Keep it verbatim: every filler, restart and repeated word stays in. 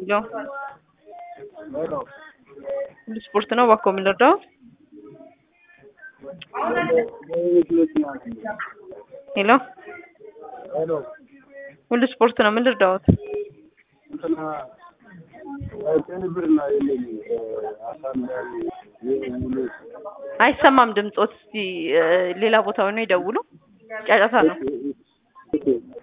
ሄሎ ሁሉ ስፖርት ነው ባኮ የምንረዳው? ሄሎ ሁሉ ስፖርት ነው የምንረዳውት? አይሰማም ድምጾት። እስቲ ሌላ ቦታ ሆነው ይደውሉ። ጫጫታ ነው።